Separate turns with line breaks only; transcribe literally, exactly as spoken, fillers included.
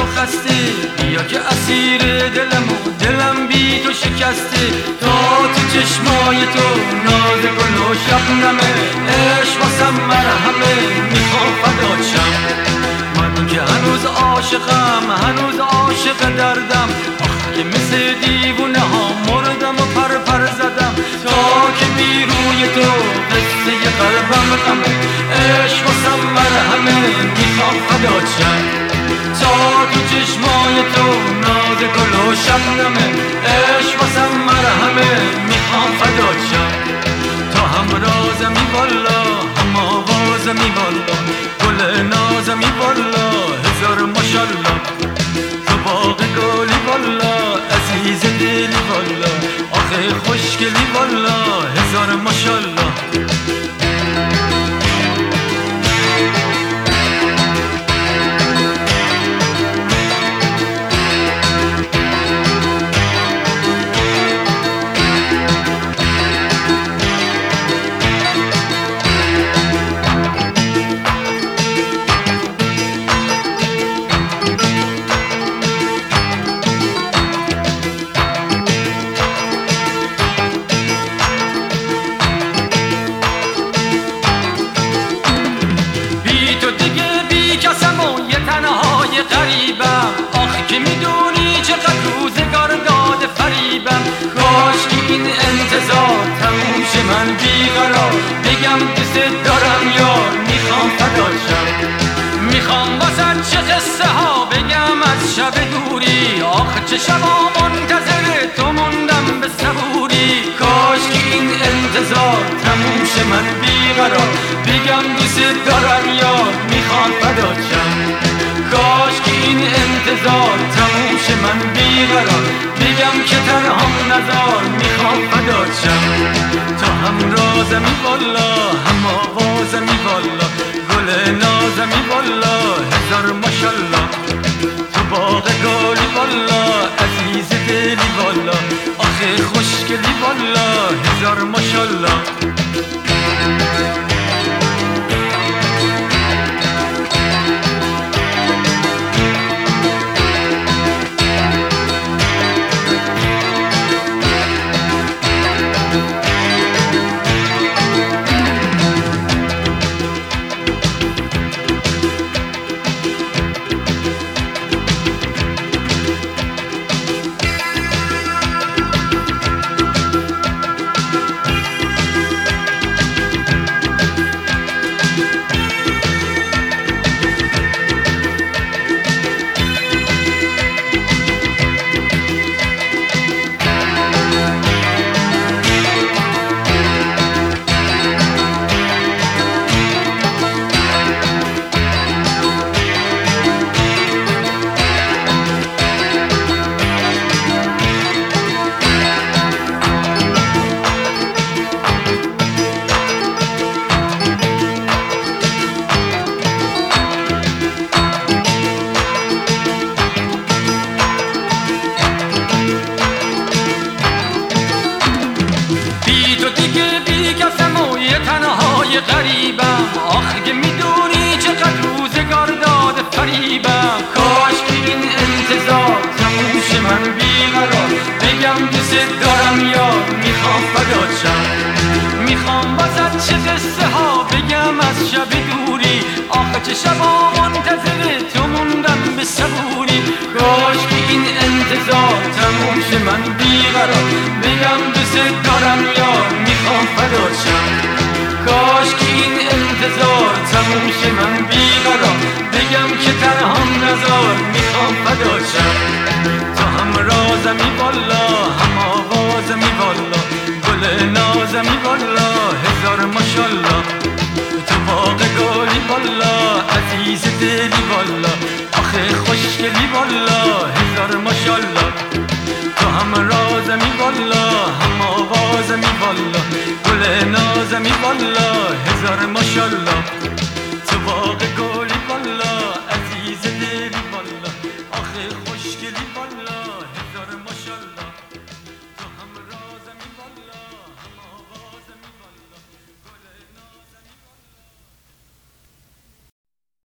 خسته، بیا که اسیر دلم و دلم بی تو شکسته. تا تو چشمای تو ناز گل و شبنمه، عشق واسم مرهمه میخوام فدات شم. من که هنوز عاشقم، هنوز عاشق دردم، آخ که مثل دیوونه ها مردم و پر پر زدم. تا که بی روی تو قصه قلبم غمه، عشق واسم مرهمه میخوام فدات شم. تا تو چشمای تو ناز گل و شبنمه، عشق واسم مرهمه میخوام فدات شم. تا هم رازمی والا، هم آوازمی والا، گل نازمی والا، هزار ماشالله. تو باغ گلی والا، عزیز دلی والا، آخه خوشگلی والا، هزار ماشالله. تنهای غریبم، آخ که میدونی چقدر روزگار داده فریبم. کاش که این انتظار تموم شه من بیقرار، بگم دوست دارم یار میخوام فدات شم. میخوام واسه چه قصه ها بگم از شب دوری، آخ چه شبا منتظر تو موندم به صبوری. کاش که این انتظار تموم شه من بیقرار، بگم دوست دارم یار میخوام فدات شم. کاش که این انتظار تموم شه من بیقرار، بگم که تنهام نزار میخوام فدات شم. تا هم رازمی والا، هم آوازمی والا، گل نازمی والا، هزار ماشالله. تو باغ گلی والا، عزیز دلی والا، آخه خوشگلی والا، هزار ماشالله. تنهای غریبم، آخ که میدونی چقدر روزگار داده فریبم. کاش که این انتظار تموم شه من بیقرار، بگم دوست دارم یار میخوام فدات شم. میخوام واسه چه قصه ها بگم از شب دوری، آخ چه شبا منتظر تو موندم به صبوری. کاش که این انتظار تموم شه من بیقرار، بگم دوست دارم یار میخوام فدات شم. کاش که این انتظار تموم شه من بیقرار، بگم که تنهام نزار میخوام فدات شم. تو هم رازمی والا، هم آوازمی والا، گل نازمی والا، هزار ماشالله. تو باغ گلی والا، عزیز دلی والا، آخه خوشگلی والا، هزار ماشالله. تو هم رازمی والا، هم آوازمی والا، گل نازمی والا، هزار ماشالله.